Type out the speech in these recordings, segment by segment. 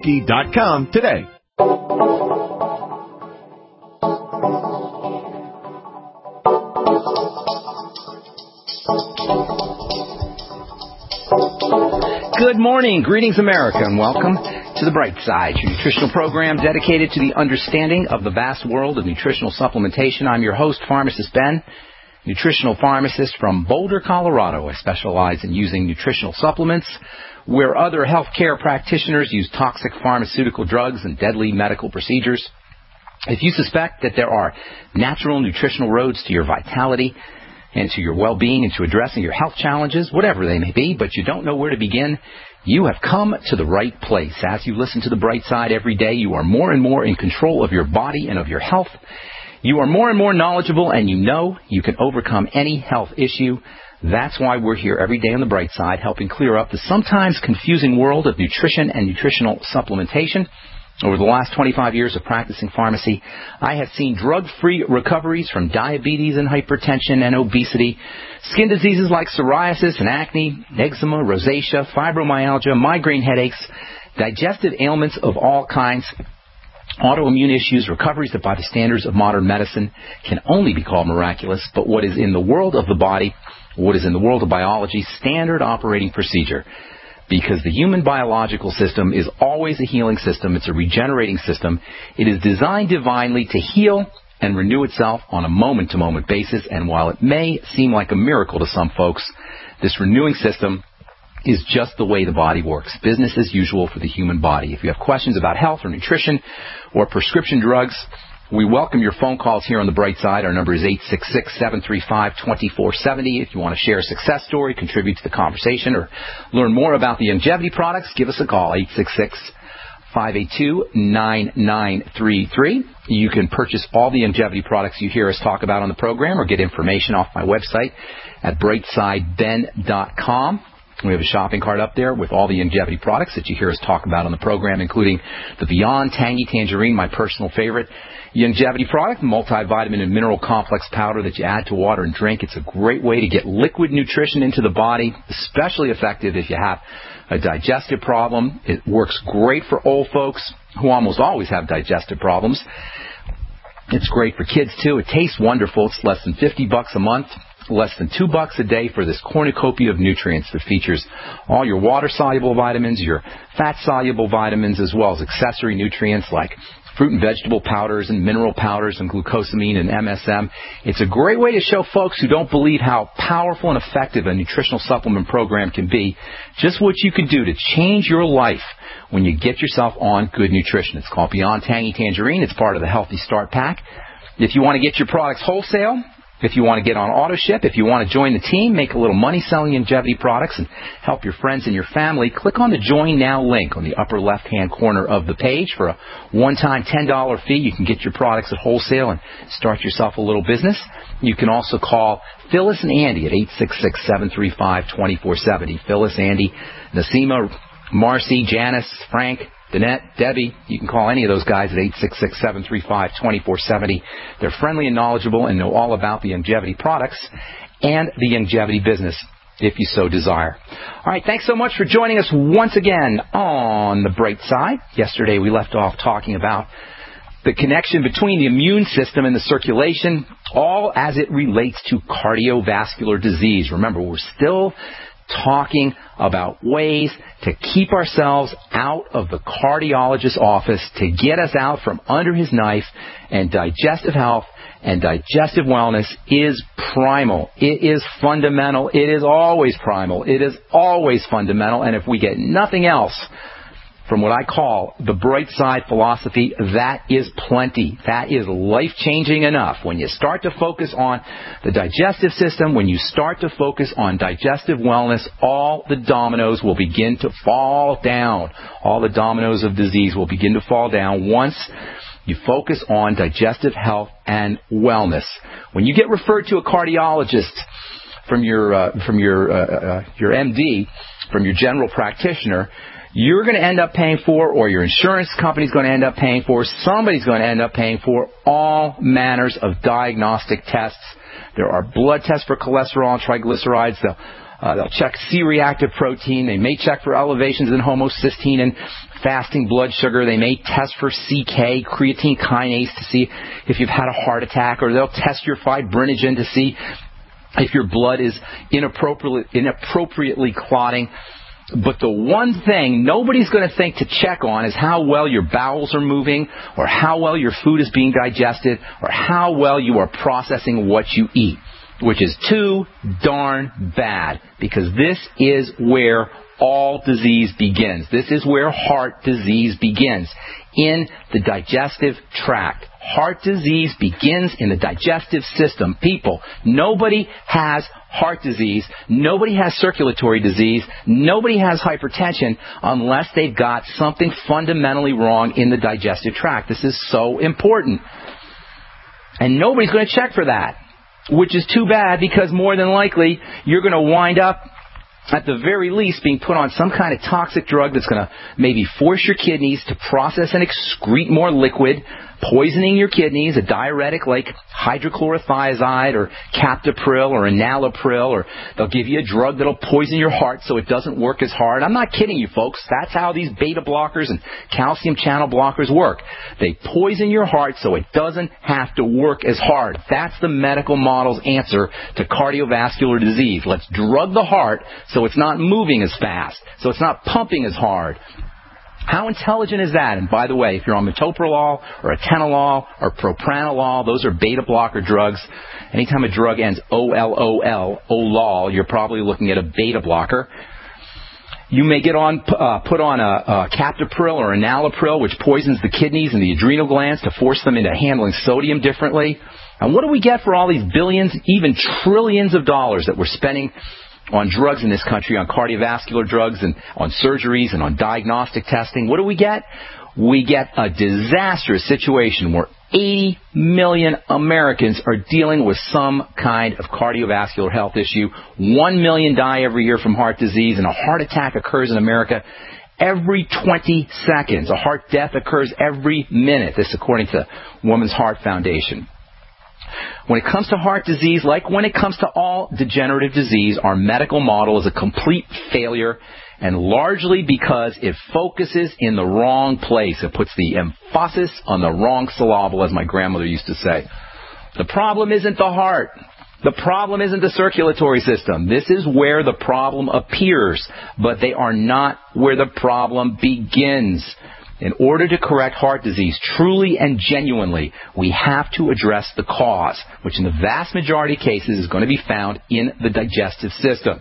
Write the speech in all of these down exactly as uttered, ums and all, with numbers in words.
dot com today. Good morning. Greetings, America, and welcome to The Bright Side, your nutritional program dedicated to the understanding of the vast world of nutritional supplementation. I'm your host, Pharmacist Ben, nutritional pharmacist from Boulder, Colorado. I specialize in using nutritional supplements where other healthcare practitioners use toxic pharmaceutical drugs and deadly medical procedures. If you suspect that there are natural nutritional roads to your vitality and to your well-being and to addressing your health challenges, whatever they may be, but you don't know where to begin, you have come to the right place. As you listen to The Bright Side every day, you are more and more in control of your body and of your health. You are more and more knowledgeable, and you know you can overcome any health issue. That's why we're here every day on The Bright Side, helping clear up the sometimes confusing world of nutrition and nutritional supplementation. Over the last twenty-five years of practicing pharmacy, I have seen drug-free recoveries from diabetes and hypertension and obesity, skin diseases like psoriasis and acne, eczema, rosacea, fibromyalgia, migraine headaches, digestive ailments of all kinds, autoimmune issues, recoveries that by the standards of modern medicine can only be called miraculous, but what is in the world of the body, what is in the world of biology, standard operating procedure. Because the human biological system is always a healing system. It's a regenerating system. It is designed divinely to heal and renew itself on a moment-to-moment basis. And while it may seem like a miracle to some folks, this renewing system is just the way the body works. Business as usual for the human body. If you have questions about health or nutrition or prescription drugs, we welcome your phone calls here on The Bright Side. Our number is eight six six, seven three five, two four seven zero. If you want to share a success story, contribute to the conversation, or learn more about the Youngevity products, give us a call, eight six six, five eight two, nine nine three three. You can purchase all the Youngevity products you hear us talk about on the program or get information off my website at bright side ben dot com. We have a shopping cart up there with all the Youngevity products that you hear us talk about on the program, including the Beyond Tangy Tangerine, my personal favorite Youngevity product, multivitamin and mineral complex powder that you add to water and drink. It's a great way to get liquid nutrition into the body, especially effective if you have a digestive problem. It works great for old folks who almost always have digestive problems. It's great for kids, too. It tastes wonderful. It's less than fifty bucks a month. Less than two bucks a day for this cornucopia of nutrients that features all your water-soluble vitamins, your fat-soluble vitamins, as well as accessory nutrients like fruit and vegetable powders and mineral powders and glucosamine and M S M. It's a great way to show folks who don't believe how powerful and effective a nutritional supplement program can be just what you can do to change your life when you get yourself on good nutrition. It's called Beyond Tangy Tangerine. It's part of the Healthy Start Pack. If you want to get your products wholesale, if you want to get on auto ship, if you want to join the team, make a little money selling Youngevity products and help your friends and your family, click on the Join Now link on the upper left-hand corner of the page. For a one-time ten dollars fee, you can get your products at wholesale and start yourself a little business. You can also call Phyllis and Andy at eight six six, seven three five, two four seven zero. Phyllis, Andy, Nasima, Marcy, Janice, Frank, Danette, Debbie, you can call any of those guys at eight six six, seven three five, two four seven zero. They're friendly and knowledgeable and know all about the Youngevity products and the Youngevity business, if you so desire. All right, thanks so much for joining us once again on The Bright Side. Yesterday we left off talking about the connection between the immune system and the circulation, all as it relates to cardiovascular disease. Remember, we're still talking about ways to keep ourselves out of the cardiologist's office, to get us out from under his knife, and digestive health and digestive wellness is primal. It is fundamental. It is always primal. It is always fundamental. And if we get nothing else from what I call the bright side philosophy, that is plenty. That is life-changing enough. When you start to focus on the digestive system, when you start to focus on digestive wellness, all the dominoes will begin to fall down. All the dominoes of disease will begin to fall down once you focus on digestive health and wellness. When you get referred to a cardiologist from your uh, from your uh, uh, your M D, from your general practitioner, you're going to end up paying for, or your insurance company's going to end up paying for, somebody's going to end up paying for all manners of diagnostic tests. There are blood tests for cholesterol and triglycerides. The Uh, they'll check C-reactive protein. They may check for elevations in homocysteine and fasting blood sugar. They may test for C K, creatine kinase, to see if you've had a heart attack, or they'll test your fibrinogen to see if your blood is inappropriately, inappropriately clotting. But the one thing nobody's going to think to check on is how well your bowels are moving, or how well your food is being digested, or how well you are processing what you eat, which is too darn bad, because this is where all disease begins. This is where heart disease begins, in the digestive tract. Heart disease begins in the digestive system. People, nobody has heart disease, nobody has circulatory disease, nobody has hypertension unless they've got something fundamentally wrong in the digestive tract. This is so important. And nobody's going to check for that, which is too bad, because more than likely you're going to wind up, at the very least, being put on some kind of toxic drug that's going to maybe force your kidneys to process and excrete more liquid, poisoning your kidneys, a diuretic like hydrochlorothiazide or captopril or enalapril, or they'll give you a drug that'll poison your heart so it doesn't work as hard. I'm not kidding you, folks. That's how these beta blockers and calcium channel blockers work. They poison your heart so it doesn't have to work as hard. That's the medical model's answer to cardiovascular disease. Let's drug the heart so it's not moving as fast, so it's not pumping as hard. How intelligent is that? And by the way, if you're on metoprolol or atenolol or propranolol, those are beta blocker drugs. Anytime a drug ends O L O L, olol, you're probably looking at a beta blocker. You may get on, uh, put on a, a captopril or enalapril, which poisons the kidneys and the adrenal glands to force them into handling sodium differently. And what do we get for all these billions, even trillions of dollars that we're spending on drugs in this country, on cardiovascular drugs and on surgeries and on diagnostic testing? What do we get? We get a disastrous situation where eighty million Americans are dealing with some kind of cardiovascular health issue. One million die every year from heart disease, and a heart attack occurs in America every twenty seconds. A heart death occurs every minute. This according to Women's Heart Foundation. When it comes to heart disease, like when it comes to all degenerative disease, our medical model is a complete failure, and largely because it focuses in the wrong place. It puts the emphasis on the wrong syllable, as my grandmother used to say. The problem isn't the heart. The problem isn't the circulatory system. This is where the problem appears, but they are not where the problem begins. In order to correct heart disease truly and genuinely, we have to address the cause, which in the vast majority of cases is going to be found in the digestive system.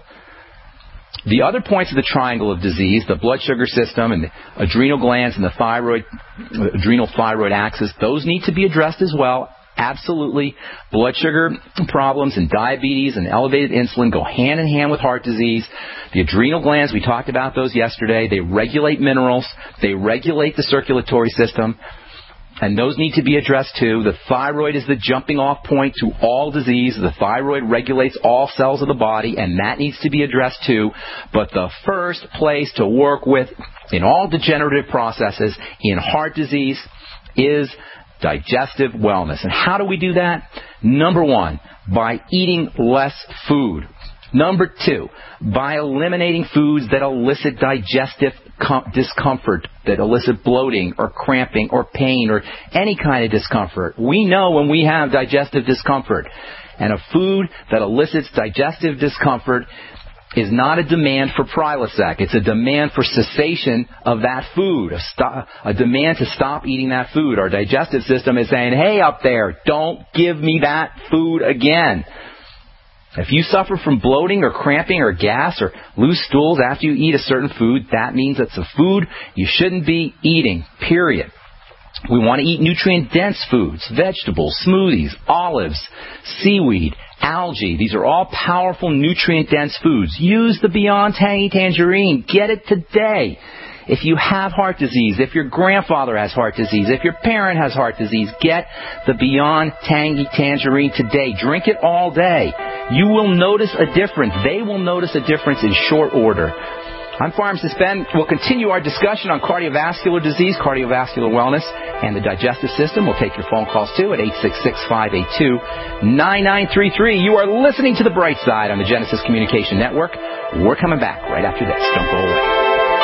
The other points of the triangle of disease, the blood sugar system and the adrenal glands and the thyroid, adrenal thyroid axis, those need to be addressed as well. Absolutely. Blood sugar problems and diabetes and elevated insulin go hand in hand with heart disease. The adrenal glands, we talked about those yesterday. They regulate minerals. They regulate the circulatory system. And those need to be addressed too. The thyroid is the jumping off point to all disease. The thyroid regulates all cells of the body, and that needs to be addressed too. But the first place to work with in all degenerative processes in heart disease is digestive wellness. And how do we do that? Number one, by eating less food. Number two, by eliminating foods that elicit digestive com- discomfort, that elicit bloating or cramping or pain or any kind of discomfort. We know when we have digestive discomfort, and a food that elicits digestive discomfort is not a demand for Prilosec. It's a demand for cessation of that food, a, stop, a demand to stop eating that food. Our digestive system is saying, hey, up there, don't give me that food again. If you suffer from bloating or cramping or gas or loose stools after you eat a certain food, that means it's a food you shouldn't be eating, period. We want to eat nutrient-dense foods, vegetables, smoothies, olives, seaweed, algae. These are all powerful nutrient-dense foods. Use the Beyond Tangy Tangerine. Get it today. If you have heart disease, if your grandfather has heart disease, if your parent has heart disease, get the Beyond Tangy Tangerine today. Drink it all day. You will notice a difference. They will notice a difference in short order. I'm Pharmacist Ben. We'll continue our discussion on cardiovascular disease, cardiovascular wellness, and the digestive system. We'll take your phone calls, too, at eight six six, five eight two, nine nine three three. You are listening to The Bright Side on the Genesis Communication Network. We're coming back right after this. Don't go away.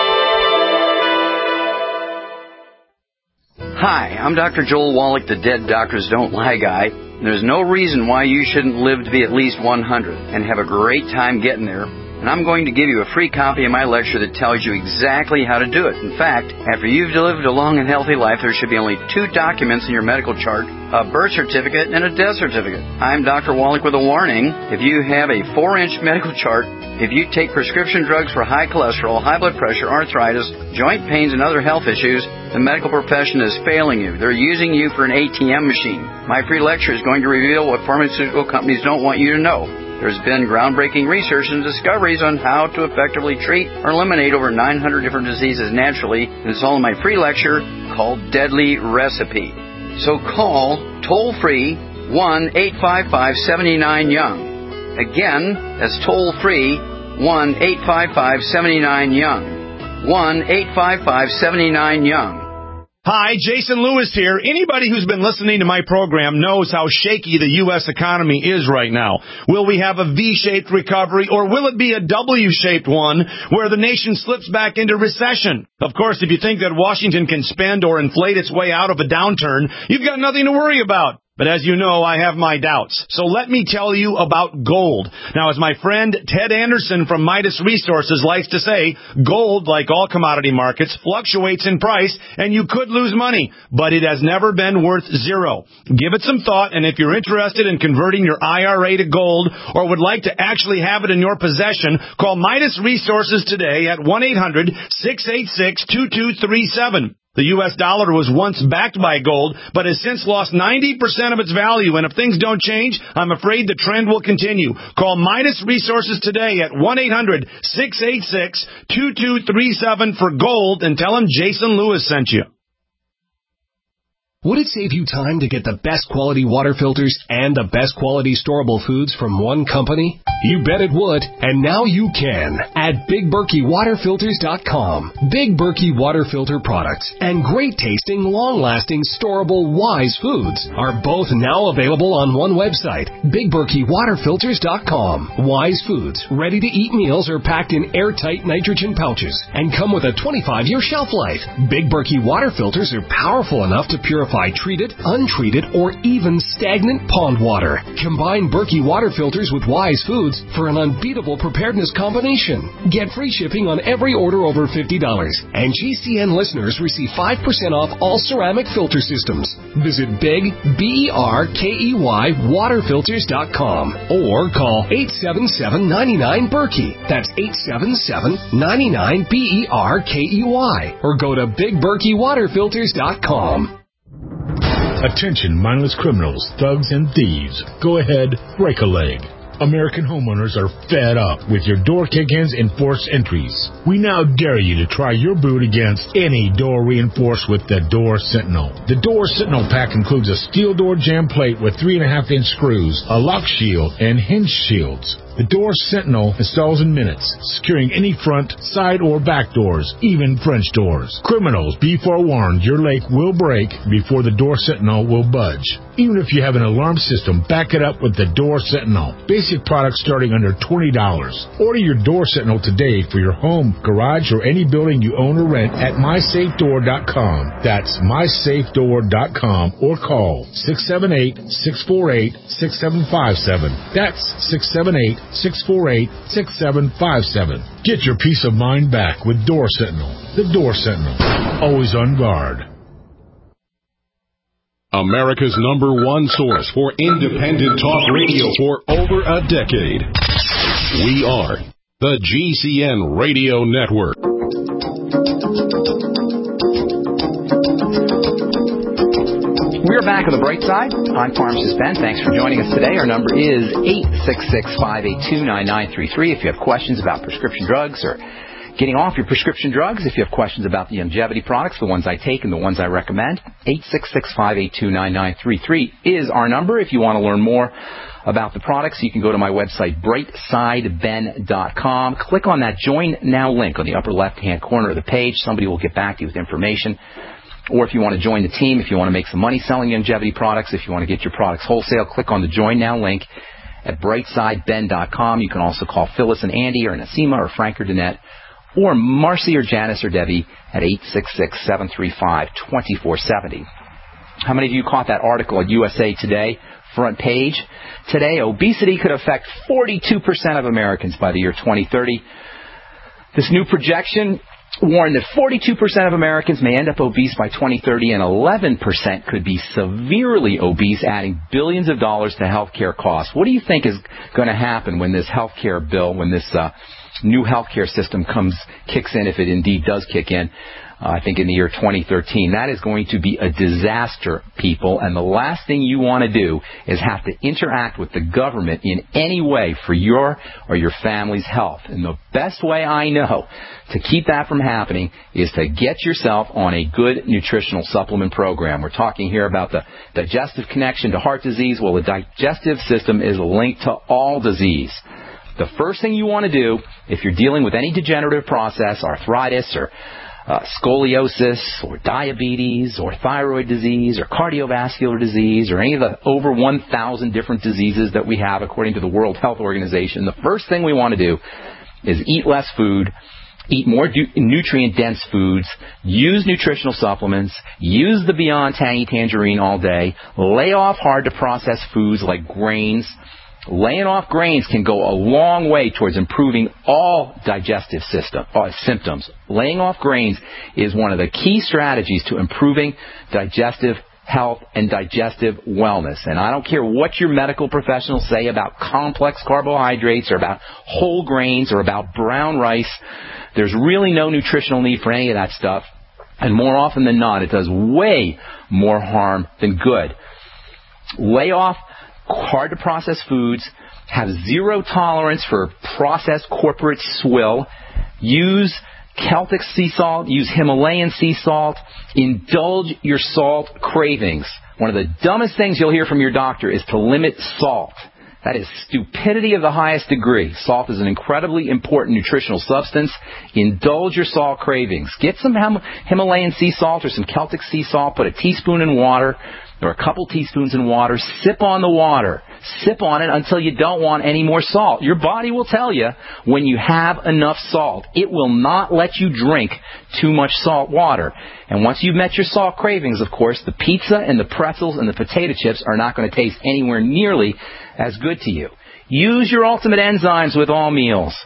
Hi, I'm Doctor Joel Wallach, the Dead Doctors Don't Lie guy. There's no reason why you shouldn't live to be at least one hundred and have a great time getting there. And I'm going to give you a free copy of my lecture that tells you exactly how to do it. In fact, after you've lived a long and healthy life, there should be only two documents in your medical chart, a birth certificate and a death certificate. I'm Doctor Wallach with a warning. If you have a four-inch medical chart, if you take prescription drugs for high cholesterol, high blood pressure, arthritis, joint pains, and other health issues, the medical profession is failing you. They're using you for an A T M machine. My free lecture is going to reveal what pharmaceutical companies don't want you to know. There's been groundbreaking research and discoveries on how to effectively treat or eliminate over nine hundred different diseases naturally, and it's all in my free lecture called Deadly Recipe. So call toll-free one eight five five, seven nine, young. Again, that's toll-free one eight five five, seven nine, young. one eight five five, seven nine, young. Hi, Jason Lewis here. Anybody who's been listening to my program knows how shaky the U S economy is right now. Will we have a V-shaped recovery, or will it be a W-shaped one where the nation slips back into recession? Of course, if you think that Washington can spend or inflate its way out of a downturn, you've got nothing to worry about. But as you know, I have my doubts. So let me tell you about gold. Now, as my friend Ted Anderson from Midas Resources likes to say, gold, like all commodity markets, fluctuates in price, and you could lose money, but it has never been worth zero. Give it some thought, and if you're interested in converting your I R A to gold or would like to actually have it in your possession, call Midas Resources today at one eight hundred, six eight six, two two three seven. The U S dollar was once backed by gold, but has since lost ninety percent of its value, and if things don't change, I'm afraid the trend will continue. Call Midas Resources today at one eight hundred, six eight six, two two three seven for gold and tell them Jason Lewis sent you. Would it save you time to get the best quality water filters and the best quality storable foods from one company? You bet it would, and now you can at Big Berkey Water Filters dot com. Big Berkey Water Filter products and great tasting, long-lasting, storable Wise foods are both now available on one website, Big Berkey Water Filters dot com. Wise foods, ready-to-eat meals are packed in airtight nitrogen pouches and come with a twenty-five year shelf life. Big Berkey Water Filters are powerful enough to purify treated, untreated, or even stagnant pond water. Combine Berkey Water Filters with Wise Foods for an unbeatable preparedness combination. Get free shipping on every order over fifty dollars, and G C N listeners receive five percent off all ceramic filter systems. Visit Big, B E R K E Y, Water Filters dot com or call eight seven seven, nine nine, Berkey. That's eight seven seven, nine nine, B E R K E Y. Or go to Big Berkey Water Filters dot com. Attention, mindless criminals, thugs, and thieves. Go ahead, break a leg. American homeowners are fed up with your door kick-ins and forced entries. We now dare you to try your boot against any door reinforced with the Door Sentinel. The Door Sentinel pack includes a steel door jamb plate with three and a half inch screws, a lock shield, and hinge shields. The Door Sentinel installs in minutes, securing any front, side, or back doors, even French doors. Criminals, be forewarned, your leg will break before the Door Sentinel will budge. Even if you have an alarm system, back it up with the Door Sentinel. Basic products starting under twenty dollars. Order your Door Sentinel today for your home, garage, or any building you own or rent at my safe door dot com. That's my safe door dot com or call six seven eight, six four eight, six seven five seven. That's six seven eight, six four eight, six seven five seven. Get your peace of mind back with Door Sentinel. The Door Sentinel. Always on guard. America's number one source for independent talk radio for over a decade. We are the G C N Radio Network. We're back on the bright side. I'm Pharmacist Ben. Thanks for joining us today. Our number is eight six six, five eight two, nine nine three three. If you have questions about prescription drugs or getting off your prescription drugs. If you have questions about the longevity products, the ones I take and the ones I recommend, eight six six, five eight two, nine nine three three is our number. If you want to learn more about the products, you can go to my website, bright side ben dot com. Click on that Join Now link on the upper left-hand corner of the page. Somebody will get back to you with information. Or if you want to join the team, if you want to make some money selling longevity products, if you want to get your products wholesale, click on the Join Now link at bright side ben dot com. You can also call Phyllis and Andy or Nasima or Frank or Danette or Marcy or Janice or Debbie at eight six six, seven three five, two four seven zero. How many of you caught that article at U S A Today, front page? Today, obesity could affect forty-two percent of Americans by the year twenty thirty. This new projection warned that forty-two percent of Americans may end up obese by twenty thirty, and eleven percent could be severely obese, adding billions of dollars to health care costs. What do you think is going to happen when this health care bill, when this uh, new health care system comes, kicks in, if it indeed does kick in, uh, I think in the year twenty thirteen? That is going to be a disaster, people, and the last thing you want to do is have to interact with the government in any way for your or your family's health. And the best way I know to keep that from happening is to get yourself on a good nutritional supplement program. We're talking here about the digestive connection to heart disease. Well, the digestive system is linked to all disease. The first thing you want to do, if you're dealing with any degenerative process, arthritis or uh, scoliosis or diabetes or thyroid disease or cardiovascular disease or any of the over one thousand different diseases that we have according to the World Health Organization, the first thing we want to do is eat less food, eat more du- nutrient-dense foods, use nutritional supplements, use the Beyond Tangy Tangerine all day, lay off hard-to-process foods like grains. Laying off grains can go a long way towards improving all digestive system, uh, symptoms. Laying off grains is one of the key strategies to improving digestive health and digestive wellness. And I don't care what your medical professionals say about complex carbohydrates or about whole grains or about brown rice. There's really no nutritional need for any of that stuff. And more often than not, it does way more harm than good. Lay off hard-to-process foods, have zero tolerance for processed corporate swill, use Celtic sea salt, use Himalayan sea salt, indulge your salt cravings. One of the dumbest things you'll hear from your doctor is to limit salt. That is stupidity of the highest degree. Salt is an incredibly important nutritional substance. Indulge your salt cravings. Get some Him- Himalayan sea salt or some Celtic sea salt, put a teaspoon in water, or a couple teaspoons in water, sip on the water. Sip on it until you don't want any more salt. Your body will tell you when you have enough salt. It will not let you drink too much salt water. And once you've met your salt cravings, of course, the pizza and the pretzels and the potato chips are not going to taste anywhere nearly as good to you. Use your ultimate enzymes with all meals.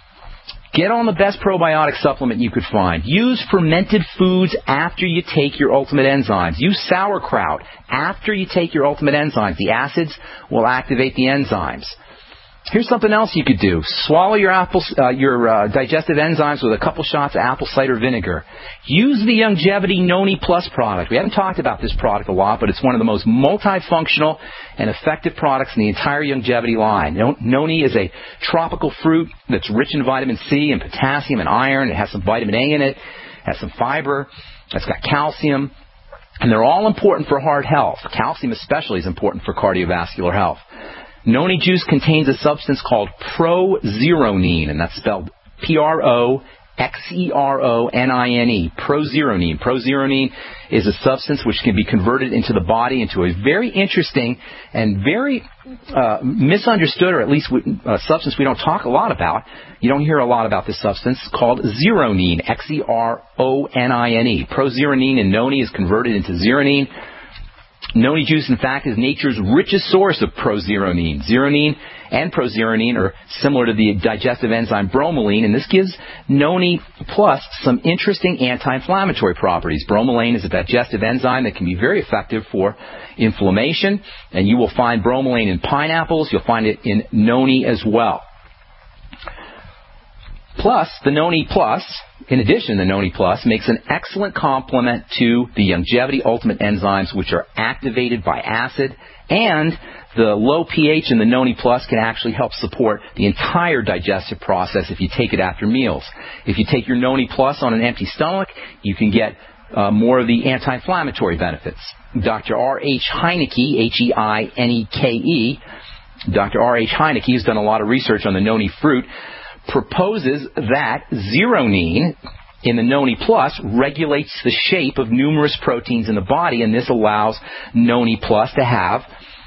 Get on the best probiotic supplement you could find. Use fermented foods after you take your ultimate enzymes. Use sauerkraut after you take your ultimate enzymes. The acids will activate the enzymes. Here's something else you could do. Swallow your apple, uh, your uh, digestive enzymes with a couple shots of apple cider vinegar. Use the Longevity Noni Plus product. We haven't talked about this product a lot, but it's one of the most multifunctional and effective products in the entire Longevity line. Noni is a tropical fruit that's rich in vitamin C and potassium and iron. It has some vitamin A in it. It has some fiber. It's got calcium. And they're all important for heart health. Calcium especially is important for cardiovascular health. Noni juice contains a substance called prozeronine, and that's spelled P R O X E R O N I N E, prozeronine. Prozeronine is a substance which can be converted into the body into a very interesting and very uh, misunderstood, or at least a substance we don't talk a lot about. You don't hear a lot about this substance called zeronine, X E R O N I N E. Prozeronine in Noni is converted into zeronine. Noni juice, in fact, is nature's richest source of prozeronine. Zeronine and prozeronine are similar to the digestive enzyme bromelain, and this gives Noni Plus some interesting anti-inflammatory properties. Bromelain is a digestive enzyme that can be very effective for inflammation, and you will find bromelain in pineapples. You'll find it in Noni as well. Plus, the Noni Plus, in addition, the Noni Plus makes an excellent complement to the Youngevity Ultimate enzymes, which are activated by acid, and the low pH in the Noni Plus can actually help support the entire digestive process if you take it after meals. If you take your Noni Plus on an empty stomach, you can get uh, more of the anti-inflammatory benefits. Doctor R H Heineke, H E I N E K E, Doctor R H Heineke has done a lot of research on the Noni fruit, proposes that zeronine in the Noni Plus regulates the shape of numerous proteins in the body, and this allows Noni Plus to have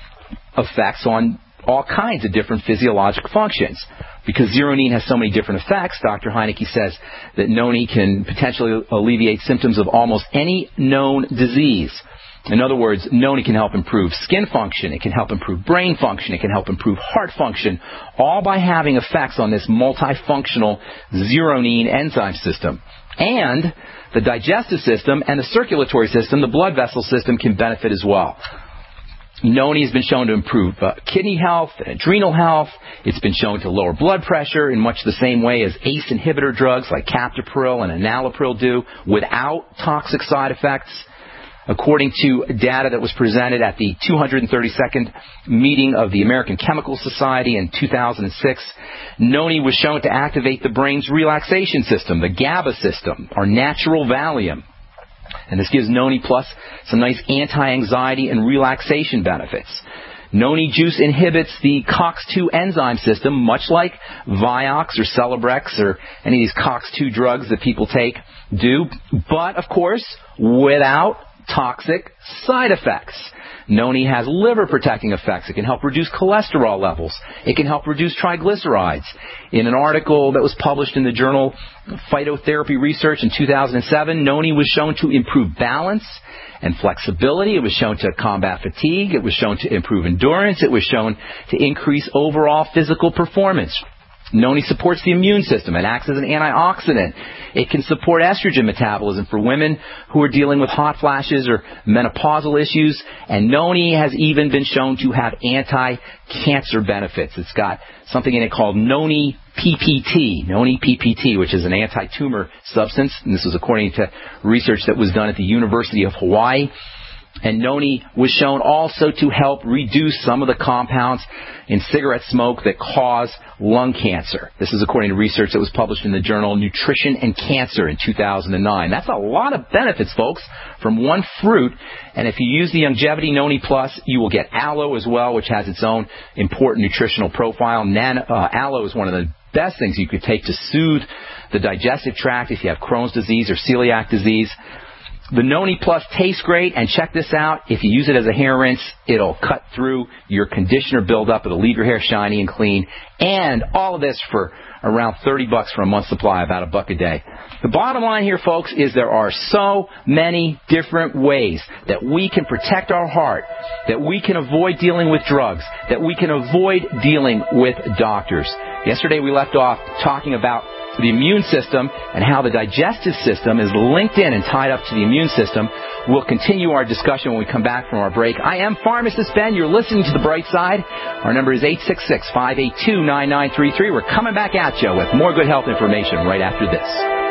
effects on all kinds of different physiologic functions. Because zeronine has so many different effects, Doctor Heineke says that Noni can potentially alleviate symptoms of almost any known disease. In other words, Noni can help improve skin function, it can help improve brain function, it can help improve heart function, all by having effects on this multifunctional zeronine enzyme system. And the digestive system and the circulatory system, the blood vessel system, can benefit as well. Noni has been shown to improve uh, kidney health and adrenal health. It's been shown to lower blood pressure in much the same way as A C E inhibitor drugs like captopril and enalapril do, without toxic side effects. According to data that was presented at the two hundred thirty-second meeting of the American Chemical Society in two thousand six, Noni was shown to activate the brain's relaxation system, the GABA system, our natural Valium. And this gives Noni Plus some nice anti-anxiety and relaxation benefits. Noni juice inhibits the COX two enzyme system, much like Vioxx or Celebrex or any of these COX two drugs that people take do, but, of course, without toxic side effects. Noni has liver-protecting effects. It can help reduce cholesterol levels. It can help reduce triglycerides. In an article that was published in the journal Phytotherapy Research in two thousand seven, Noni was shown to improve balance and flexibility. It was shown to combat fatigue. It was shown to improve endurance. It was shown to increase overall physical performance. Noni supports the immune system. It acts as an antioxidant. It can support estrogen metabolism for women who are dealing with hot flashes or menopausal issues. And Noni has even been shown to have anti-cancer benefits. It's got something in it called Noni P P T, Noni P P T, which is an anti-tumor substance. And this was according to research that was done at the University of Hawaii. And Noni was shown also to help reduce some of the compounds in cigarette smoke that cause lung cancer. This is according to research that was published in the journal Nutrition and Cancer in two thousand nine. That's a lot of benefits, folks, from one fruit. And if you use the Youngevity Noni Plus, you will get aloe as well, which has its own important nutritional profile. Nano, uh, aloe is one of the best things you could take to soothe the digestive tract if you have Crohn's disease or celiac disease. The Noni Plus tastes great, and check this out. If you use it as a hair rinse, it'll cut through your conditioner buildup. It'll leave your hair shiny and clean. And all of this for around thirty bucks for a month's supply, about a buck a day. The bottom line here, folks, is there are so many different ways that we can protect our heart, that we can avoid dealing with drugs, that we can avoid dealing with doctors. Yesterday we left off talking about the immune system and how the digestive system is linked in and tied up to the immune system. We'll continue our discussion when we come back from our break. I am Pharmacist Ben. You're listening to The Bright Side. Our number is eight six six, five eight two, nine nine three three. We're coming back at you with more good health information right after this.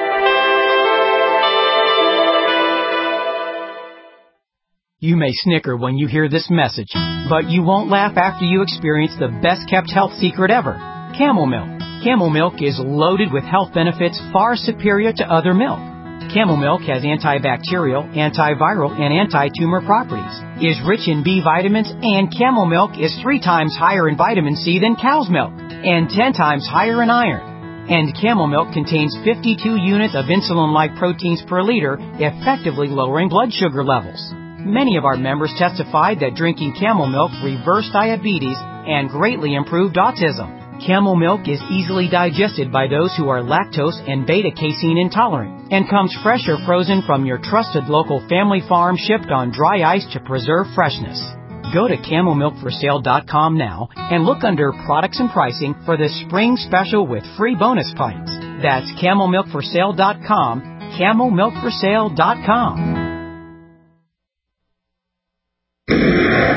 You may snicker when you hear this message, but you won't laugh after you experience the best-kept health secret ever, Camel Milk. Camel Milk is loaded with health benefits far superior to other milk. Camel Milk has antibacterial, antiviral, and anti-tumor properties, is rich in B vitamins, and Camel Milk is three times higher in vitamin C than cow's milk, and ten times higher in iron. And Camel Milk contains fifty-two units of insulin-like proteins per liter, effectively lowering blood sugar levels. Many of our members testified that drinking Camel Milk reversed diabetes and greatly improved autism. Camel Milk is easily digested by those who are lactose and beta-casein intolerant and comes fresh or frozen from your trusted local family farm, shipped on dry ice to preserve freshness. Go to camel milk for sale dot com now and look under Products and Pricing for the spring special with free bonus pints. That's camel milk for sale dot com, camel milk for sale dot com.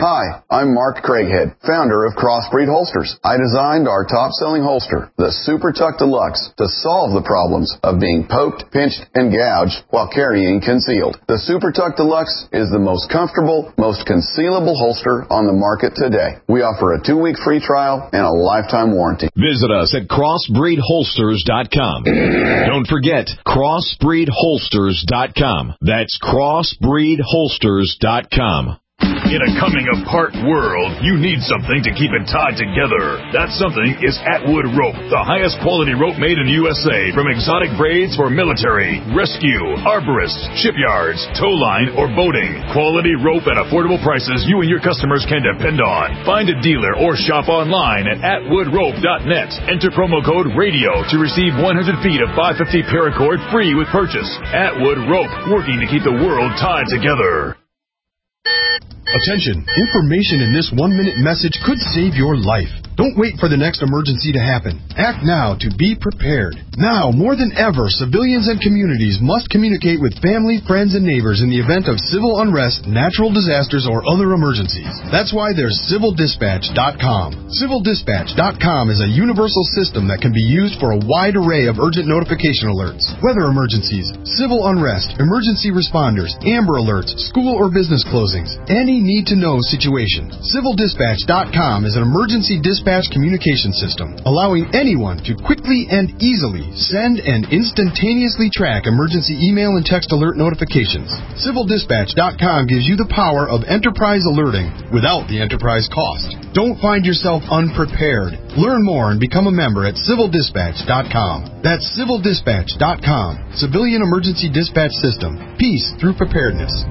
Hi, I'm Mark Craighead, founder of Crossbreed Holsters. I designed our top-selling holster, the Super Tuck Deluxe, to solve the problems of being poked, pinched, and gouged while carrying concealed. The Super Tuck Deluxe is the most comfortable, most concealable holster on the market today. We offer a two-week free trial and a lifetime warranty. Visit us at crossbreed holsters dot com. Don't forget, crossbreed holsters dot com. That's crossbreed holsters dot com. In a coming-apart world, you need something to keep it tied together. That something is Atwood Rope, the highest quality rope made in the U S A, from exotic braids for military, rescue, arborists, shipyards, tow line, or boating. Quality rope at affordable prices you and your customers can depend on. Find a dealer or shop online at atwood rope dot net. Enter promo code RADIO to receive one hundred feet of five fifty paracord free with purchase. Atwood Rope, working to keep the world tied together. Attention! Information in this one-minute message could save your life. Don't wait for the next emergency to happen. Act now to be prepared. Now, more than ever, civilians and communities must communicate with family, friends, and neighbors in the event of civil unrest, natural disasters, or other emergencies. That's why there's civil dispatch dot com. civil dispatch dot com is a universal system that can be used for a wide array of urgent notification alerts. Weather emergencies, civil unrest, emergency responders, Amber Alerts, school or business closings, any need-to-know situation. civil dispatch dot com is an emergency dispatch communication system, allowing anyone to quickly and easily send and instantaneously track emergency email and text alert notifications. civil dispatch dot com gives you the power of enterprise alerting without the enterprise cost. Don't find yourself unprepared. Learn more and become a member at civil dispatch dot com. That's civil dispatch dot com. Civilian Emergency Dispatch System. Peace through preparedness.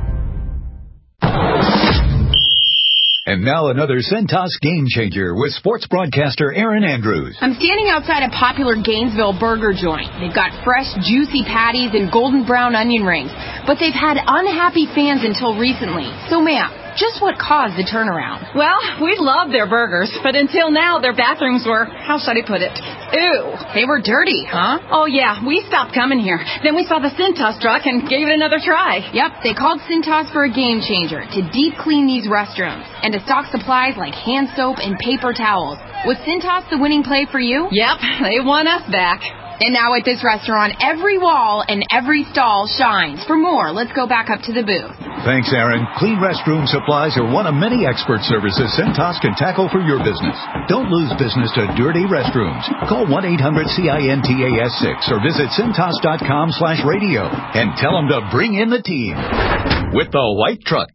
And now another Centos Game Changer with sports broadcaster Erin Andrews. I'm standing outside a popular Gainesville burger joint. They've got fresh, juicy patties and golden brown onion rings, but they've had unhappy fans until recently. So, ma'am, just what caused the turnaround? Well, we love their burgers, but until now, their bathrooms were, how should I put it? Ew. They were dirty, huh? Oh, yeah, we stopped coming here. Then we saw the Cintas truck and gave it another try. Yep, they called Cintas for a game changer, to deep clean these restrooms, and to stock supplies like hand soap and paper towels. Was Cintas the winning play for you? Yep, they won us back. And now at this restaurant, every wall and every stall shines. For more, let's go back up to the booth. Thanks, Aaron. Clean restroom supplies are one of many expert services Cintas can tackle for your business. Don't lose business to dirty restrooms. Call one eight hundred C I N T A S six or visit cintas dot com slash radio and tell them to bring in the team with the white truck.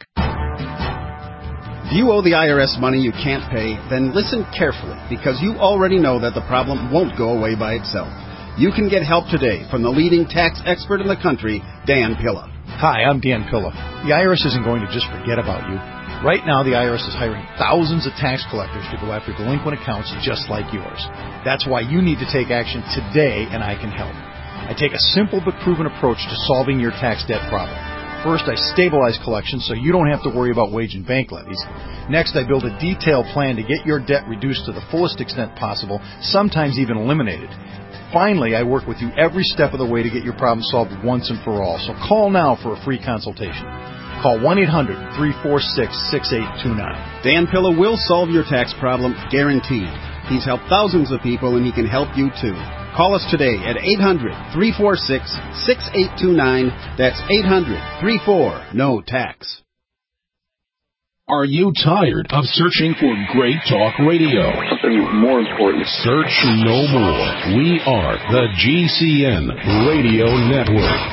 If you owe the I R S money you can't pay, then listen carefully, because you already know that the problem won't go away by itself. You can get help today from the leading tax expert in the country, Dan Pilla. Hi, I'm Dan Pilla. The I R S isn't going to just forget about you. Right now, the I R S is hiring thousands of tax collectors to go after delinquent accounts just like yours. That's why you need to take action today, and I can help. I take a simple but proven approach to solving your tax debt problem. First, I stabilize collections so you don't have to worry about wage and bank levies. Next, I build a detailed plan to get your debt reduced to the fullest extent possible, sometimes even eliminated. Finally, I work with you every step of the way to get your problem solved once and for all. So call now for a free consultation. Call one eight hundred three four six six eight two nine. Dan Pilla will solve your tax problem, guaranteed. He's helped thousands of people, and he can help you too. Call us today at eight hundred three four six six eight two nine. That's eight hundred three four no tax. Are you tired of searching for great talk radio? Something more important. Search no more. We are the G C N Radio Network.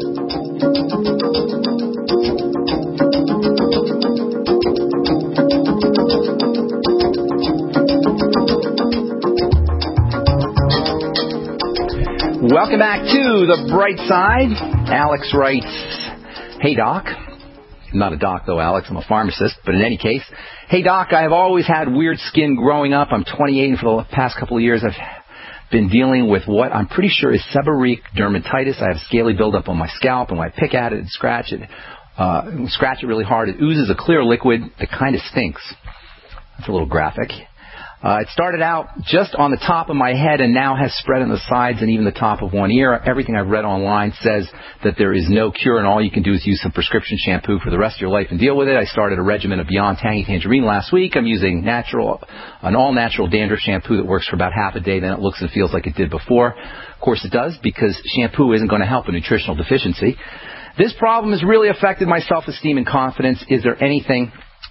Welcome back to The Bright Side. Alex writes, "Hey, Doc." I'm not a doc, though, Alex. I'm a pharmacist. But in any case, "Hey, Doc, I have always had weird skin growing up. I'm twenty-eight, and for the past couple of years, I've been dealing with what I'm pretty sure is seborrheic dermatitis. I have scaly buildup on my scalp, and when I pick at it and scratch it, uh, scratch it really hard, it oozes a clear liquid that kind of stinks." That's a little graphic. Uh, it started out just on the top of my head and now has spread on the sides and even the top of one ear. Everything I've read online says that there is no cure and all you can do is use some prescription shampoo for the rest of your life and deal with it. I started a regimen of Beyond Tangy Tangerine last week. I'm using natural, an all-natural dandruff shampoo that works for about half a day. Then it looks and feels like it did before. Of course it does, because shampoo isn't going to help a nutritional deficiency. This problem has really affected my self-esteem and confidence. Is there anything,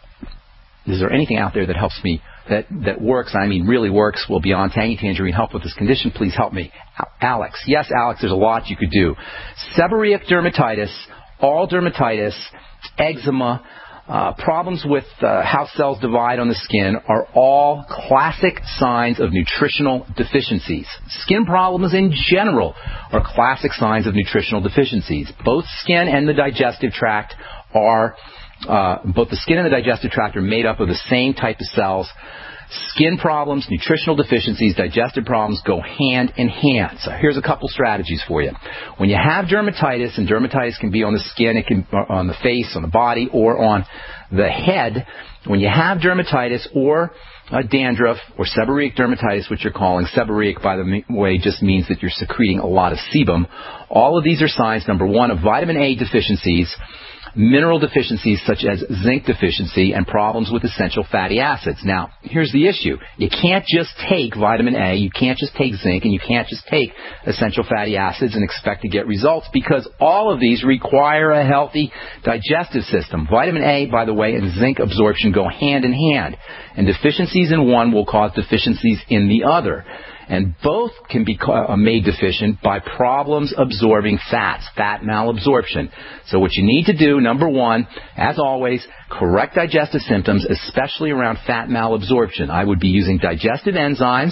is there anything out there that helps me That, that works, I mean really works? Will Beyond Tangy Tangerine help with this condition? Please help me. Alex. Yes, Alex, there's a lot you could do. Seborrheic dermatitis, all dermatitis, eczema, uh, problems with uh, how cells divide on the skin are all classic signs of nutritional deficiencies. Skin problems in general are classic signs of nutritional deficiencies. Both skin and the digestive tract are Uh, both the skin and the digestive tract are made up of the same type of cells. Skin problems, nutritional deficiencies, digestive problems go hand in hand. So here's a couple strategies for you. When you have dermatitis, and dermatitis can be on the skin, it can on the face, on the body, or on the head. When you have dermatitis or uh, dandruff or seborrheic dermatitis, which you're calling seborrheic, by the way, just means that you're secreting a lot of sebum. All of these are signs, number one, of vitamin A deficiencies, mineral deficiencies such as zinc deficiency, and problems with essential fatty acids. Now, here's the issue. You can't just take vitamin A, you can't just take zinc, and you can't just take essential fatty acids and expect to get results, because all of these require a healthy digestive system. Vitamin A, by the way, and zinc absorption go hand in hand, and deficiencies in one will cause deficiencies in the other. And both can be made deficient by problems absorbing fats, fat malabsorption. So what you need to do, number one, as always, correct digestive symptoms, especially around fat malabsorption. I would be using digestive enzymes,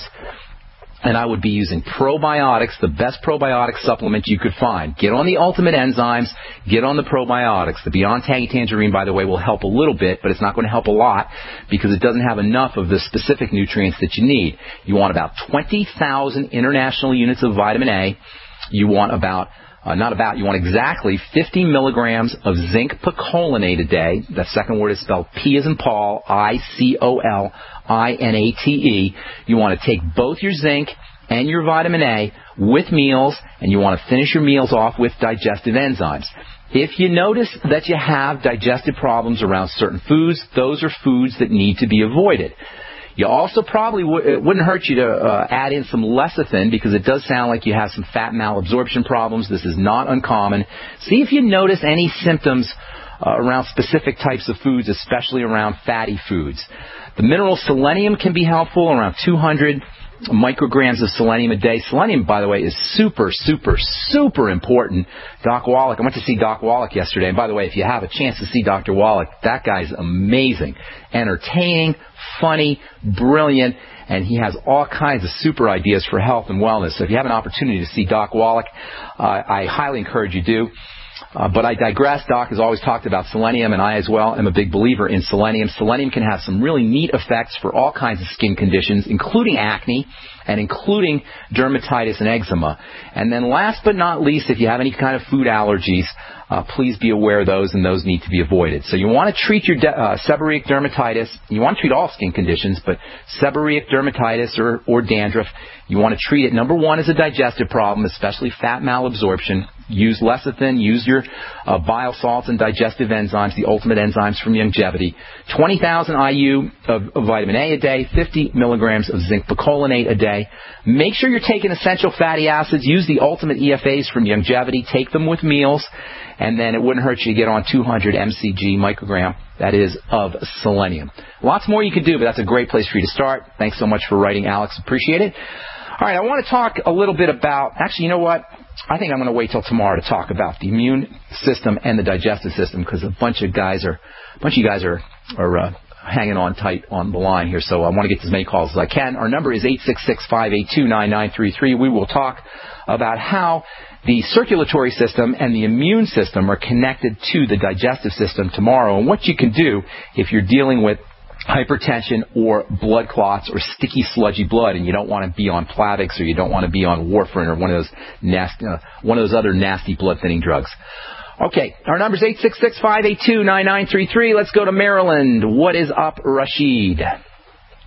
and I would be using probiotics, the best probiotic supplement you could find. Get on the Ultimate Enzymes, get on the probiotics. The Beyond Tangy Tangerine, by the way, will help a little bit, but it's not going to help a lot because it doesn't have enough of the specific nutrients that you need. You want about twenty thousand international units of vitamin A. You want about Uh, not about, you want exactly fifty milligrams of zinc picolinate a day. The second word is spelled P as in Paul, I C O L I N A T E. You want to take both your zinc and your vitamin A with meals, and you want to finish your meals off with digestive enzymes. If you notice that you have digestive problems around certain foods, those are foods that need to be avoided. You also probably, w- it wouldn't hurt you to uh, add in some lecithin, because it does sound like you have some fat malabsorption problems. This is not uncommon. See if you notice any symptoms uh, around specific types of foods, especially around fatty foods. The mineral selenium can be helpful, around two hundred micrograms of selenium a day. Selenium, by the way, is super, super, super important. Doc Wallach, I went to see Doc Wallach yesterday, and by the way, if you have a chance to see Doctor Wallach, that guy's amazing, entertaining, funny, brilliant, and he has all kinds of super ideas for health and wellness. So if you have an opportunity to see Doc Wallach, uh, I highly encourage you do. Uh, but I digress. Doc has always talked about selenium, and I as well am a big believer in selenium. Selenium can have some really neat effects for all kinds of skin conditions, including acne and including dermatitis and eczema. And then last but not least, if you have any kind of food allergies, uh, please be aware of those, and those need to be avoided. So you want to treat your de- uh, seborrheic dermatitis. You want to treat all skin conditions, but seborrheic dermatitis or, or dandruff, you want to treat it, number one, as a digestive problem, especially fat malabsorption. Use lecithin, use your uh, bile salts and digestive enzymes, the Ultimate Enzymes from Youngevity. twenty thousand I U of, of vitamin A a day, fifty milligrams of zinc picolinate a day. Make sure you're taking essential fatty acids. Use the Ultimate E F As from Youngevity. Take them with meals, and then it wouldn't hurt you to get on two hundred M C G microgram, that is, of selenium. Lots more you could do, but that's a great place for you to start. Thanks so much for writing, Alex. Appreciate it. All right, I want to talk a little bit about, actually, you know what? I think I'm going to wait till tomorrow to talk about the immune system and the digestive system, because a bunch of guys are, a bunch of you guys are, are uh, hanging on tight on the line here. So I want to get to as many calls as I can. Our number is eight six six, five eight two, nine nine three three. We will talk about how the circulatory system and the immune system are connected to the digestive system tomorrow, and what you can do if you're dealing with hypertension or blood clots or sticky, sludgy blood, and you don't want to be on Plavix, or you don't want to be on warfarin, or one of those nasty, uh, one of those other nasty blood-thinning drugs. Okay, our number is eight six six, five eight two, nine nine three three. Let's go to Maryland. What is up, Rashid?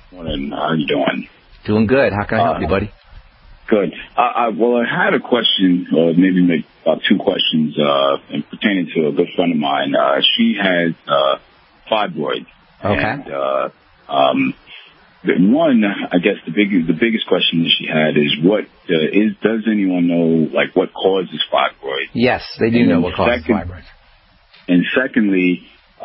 Morning. How are you doing? Doing good. How can I help uh, you, buddy? Good. Uh, I, well, I had a question, or maybe make about two questions, uh, pertaining to a good friend of mine. Uh, she has uh, fibroids. Okay. And, uh, um, the one, I guess the big, the biggest question that she had is what uh, is does anyone know like what causes fibroids? Yes, they do and know what causes second, fibroids. And secondly,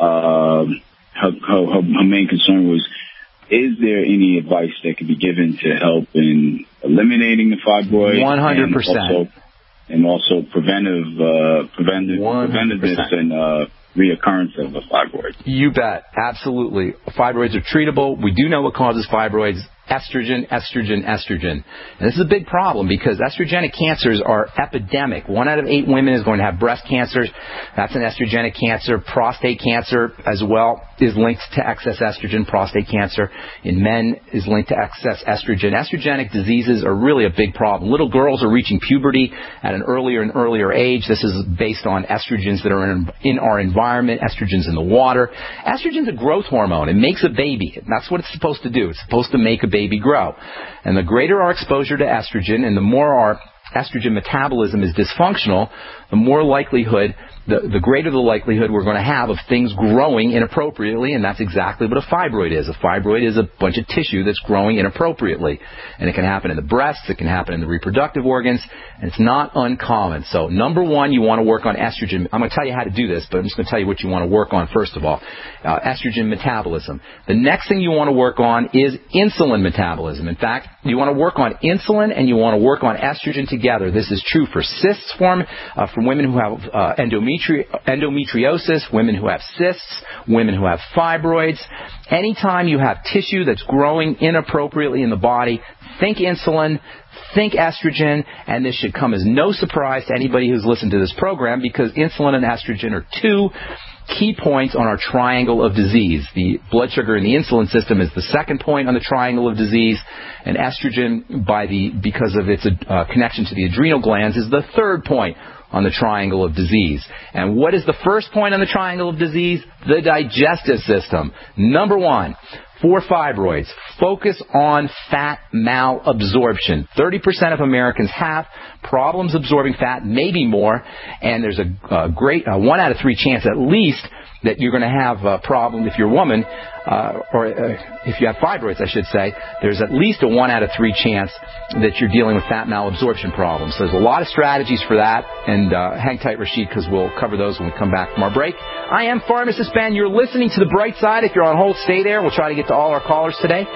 um, her, her, her main concern was, is there any advice that could be given to help in eliminating the fibroid? one hundred percent. And also, and also preventive, uh, preventive, preventiveness and uh, reoccurrence of a fibroid. You bet. Absolutely. Fibroids are treatable. We do know what causes fibroids. Estrogen, estrogen, estrogen. And this is a big problem because estrogenic cancers are epidemic. One out of eight women is going to have breast cancer. That's an estrogenic cancer. Prostate cancer as well is linked to excess estrogen. Prostate cancer in men is linked to excess estrogen. Estrogenic diseases are really a big problem. Little girls are reaching puberty at an earlier and earlier age. This is based on estrogens that are in, in our environment, estrogens in the water. Estrogen's a growth hormone. It makes a baby. That's what it's supposed to do. It's supposed to make a baby grow. And the greater our exposure to estrogen and the more our estrogen metabolism is dysfunctional, the more likelihood, the, the greater the likelihood we're going to have of things growing inappropriately, and that's exactly what a fibroid is. A fibroid is a bunch of tissue that's growing inappropriately. And it can happen in the breasts, it can happen in the reproductive organs, and it's not uncommon. So number one, you want to work on estrogen. I'm going to tell you how to do this, but I'm just going to tell you what you want to work on first of all. Uh, estrogen metabolism. The next thing you want to work on is insulin metabolism. In fact, you want to work on insulin and you want to work on estrogen together. This is true for cysts form, uh, for women who have uh, endometri- endometriosis, women who have cysts, women who have fibroids. Anytime you have tissue that's growing inappropriately in the body, think insulin, think estrogen, and this should come as no surprise to anybody who's listened to this program because insulin and estrogen are two key points on our triangle of disease. The blood sugar in the insulin system is the second point on the triangle of disease, and estrogen, by the because of its uh, connection to the adrenal glands, is the third point on the triangle of disease. And what is the first point on the triangle of disease? The digestive system. Number one, for fibroids, focus on fat malabsorption. thirty percent of Americans have problems absorbing fat, maybe more, and there's a, a great uh, one out of three chance at least that you're going to have a problem if you're a woman, uh, or uh, if you have fibroids, I should say. There's at least a one out of three chance that you're dealing with fat malabsorption problems. So there's a lot of strategies for that, and uh, hang tight, Rashid, because we'll cover those when we come back from our break. I am Pharmacist Ben. You're listening to The Bright Side. If you're on hold, stay there. We'll try to get to all our callers today.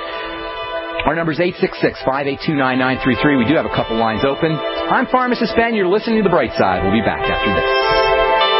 Our number is eight six six, five eight two, nine nine three three. We do have a couple lines open. I'm Pharmacist Ben. You're listening to The Bright Side. We'll be back after this.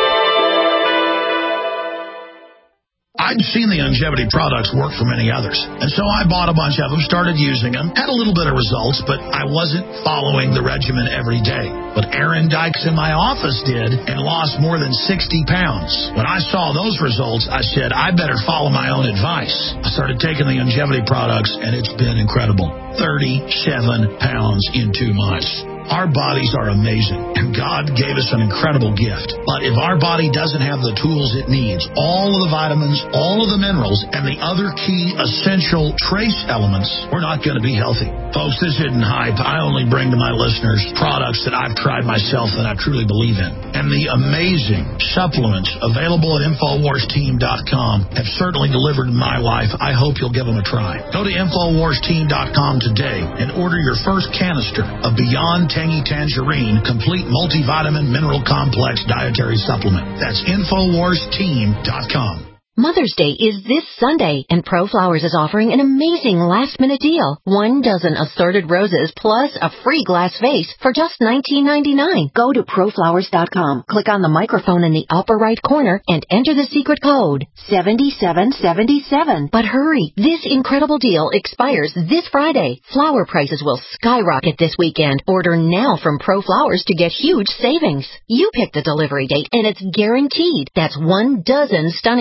I'd seen the longevity products work for many others, and so I bought a bunch of them, started using them, had a little bit of results, but I wasn't following the regimen every day. But Aaron Dykes in my office did and lost more than sixty pounds. When I saw those results, I said, I better follow my own advice. I started taking the longevity products, and it's been incredible. thirty-seven pounds in two months. Our bodies are amazing, and God gave us an incredible gift. But if our body doesn't have the tools it needs, all of the vitamins, all of the minerals, and the other key essential trace elements, we're not going to be healthy. Folks, this isn't hype. I only bring to my listeners products that I've tried myself that I truly believe in. And the amazing supplements available at Infowars Team dot com have certainly delivered in my life. I hope you'll give them a try. Go to Infowars Team dot com today and order your first canister of Beyond Tangy Tangerine Complete Multivitamin Mineral Complex Dietary Supplement. That's Infowars Team dot com. Mother's Day is this Sunday, and ProFlowers is offering an amazing last-minute deal. One dozen assorted roses plus a free glass vase for just nineteen ninety-nine. Go to Pro Flowers dot com, click on the microphone in the upper right corner, and enter the secret code, seventy-seven seventy-seven. But hurry, this incredible deal expires this Friday. Flower prices will skyrocket this weekend. Order now from ProFlowers to get huge savings. You pick the delivery date, and it's guaranteed. That's one dozen stunning assorted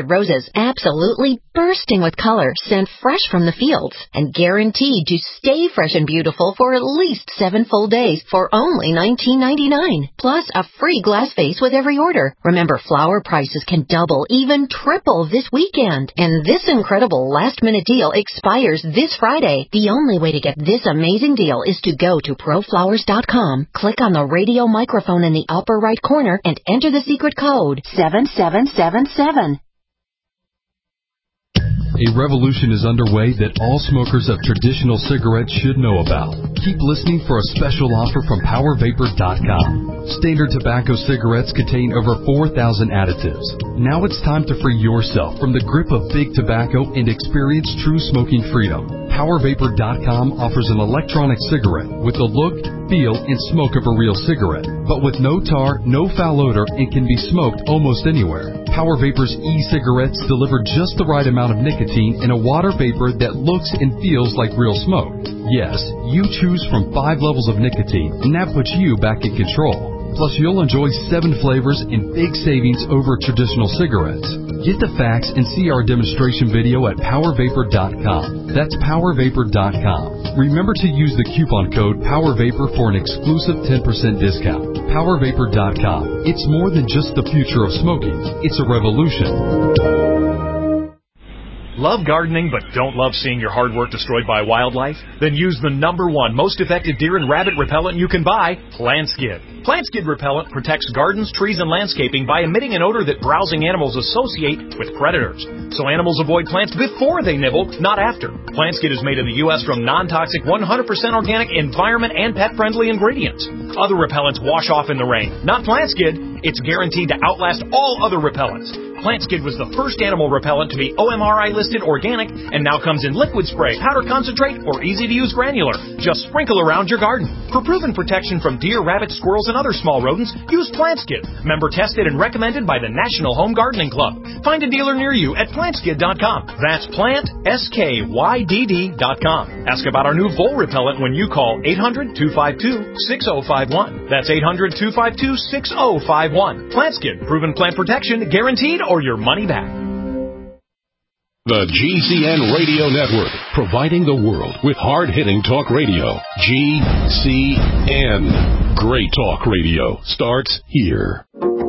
Assorted Roses, absolutely bursting with color, sent fresh from the fields, and guaranteed to stay fresh and beautiful for at least seven full days for only nineteen ninety-nine. Plus a free glass vase with every order. Remember, flower prices can double, even triple this weekend. And this incredible last-minute deal expires this Friday. The only way to get this amazing deal is to go to pro flowers dot com, click on the radio microphone in the upper right corner, and enter the secret code seven seven seven seven. A revolution is underway that all smokers of traditional cigarettes should know about. Keep listening for a special offer from power vapor dot com. Standard tobacco cigarettes contain over four thousand additives. Now it's time to free yourself from the grip of big tobacco and experience true smoking freedom. power vapor dot com offers an electronic cigarette with the look, feel, and smoke of a real cigarette, but with no tar, no foul odor, and can be smoked almost anywhere. Power Vapor's e-cigarettes deliver just the right amount of nicotine in a water vapor that looks and feels like real smoke. Yes, you choose from five levels of nicotine, and that puts you back in control. Plus, you'll enjoy seven flavors and big savings over traditional cigarettes. Get the facts and see our demonstration video at power vapor dot com. That's power vapor dot com. Remember to use the coupon code POWERVAPOR for an exclusive ten percent discount. power vapor dot com. It's more than just the future of smoking. It's a revolution. Love gardening but don't love seeing your hard work destroyed by wildlife? Then use the number one most effective deer and rabbit repellent you can buy, PlantSkid. PlantSkid repellent protects gardens, trees, and landscaping by emitting an odor that browsing animals associate with predators. So animals avoid plants before they nibble, not after. PlantSkid is made in the U S from non-toxic, one hundred percent organic, environment, and pet-friendly ingredients. Other repellents wash off in the rain. Not PlantSkid. It's guaranteed to outlast all other repellents. PlantSkid was the first animal repellent to be O M R I listed organic and now comes in liquid spray, powder concentrate, or easy-to-use granular. Just sprinkle around your garden. For proven protection from deer, rabbits, squirrels, and other small rodents, use PlantSkid. Member tested and recommended by the National Home Gardening Club. Find a dealer near you at plant skid dot com. That's plant, S K Y D D dot com. Ask about our new vole repellent when you call eight hundred, two five two, six oh five one. That's eight hundred, two five two, six oh five one. PlantSkid. Proven plant protection, guaranteed, or your money back. The G C N Radio Network, providing the world with hard-hitting talk radio. G C N. Great talk radio starts here.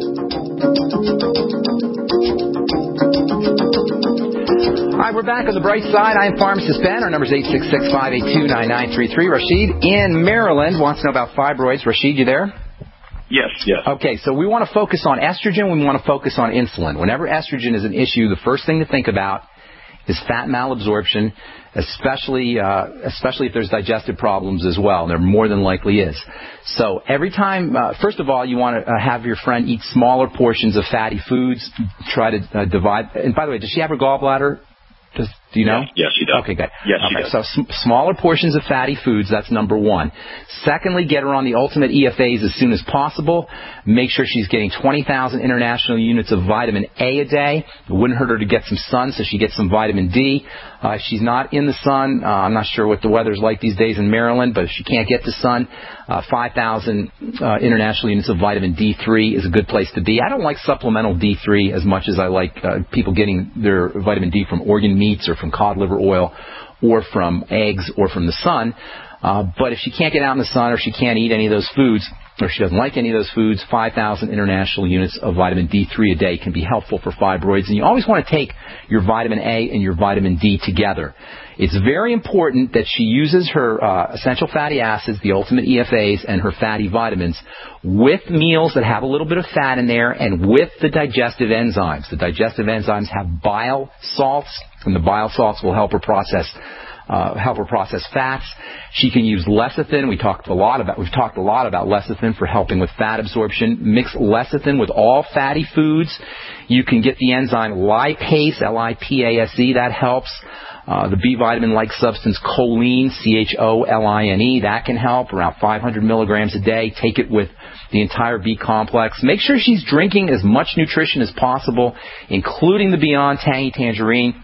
All right, we're back on the bright side. I'm Pharmacist Ben. Our number is eight six six, five eight two, nine nine three three. Rashid in Maryland wants to know about fibroids. Rashid, you there? Yes, yes. Okay, so we want to focus on estrogen. We want to focus on insulin. Whenever estrogen is an issue, the first thing to think about is fat malabsorption, especially uh, especially if there's digestive problems as well. There more than likely is. So every time, uh, first of all, you want to uh, have your friend eat smaller portions of fatty foods. Try to uh, divide. And by the way, does she have her gallbladder? Does, do you know? Yes, yes, she does. Okay, good. Yes, okay, she does. So sm- smaller portions of fatty foods, that's number one. Secondly, get her on the ultimate E F As as soon as possible. Make sure she's getting twenty thousand international units of vitamin A a day. It wouldn't hurt her to get some sun, so she gets some vitamin D. Uh, if she's not in the sun, uh, I'm not sure what the weather's like these days in Maryland, but if she can't get to sun, uh, five thousand uh, international units of vitamin D three is a good place to be. I don't like supplemental D three as much as I like uh, people getting their vitamin D from organ meats or from cod liver oil or from eggs or from the sun. Uh, but if she can't get out in the sun or she can't eat any of those foods or she doesn't like any of those foods, five thousand international units of vitamin D three a day can be helpful for fibroids. And you always want to take your vitamin A and your vitamin D together. It's very important that she uses her uh, essential fatty acids, the ultimate E F As, and her fatty vitamins with meals that have a little bit of fat in there and with the digestive enzymes. The digestive enzymes have bile salts, and the bile salts will help her process Uh, help her process fats. She can use lecithin. We talked a lot about we've talked a lot about lecithin for helping with fat absorption. Mix lecithin with all fatty foods. You can get the enzyme lipase, L I P A S E. That helps. Uh, the B vitamin-like substance choline, C H O L I N E, that can help. Around five hundred milligrams a day. Take it with the entire B complex. Make sure she's drinking as much nutrition as possible, including the Beyond Tangy Tangerine.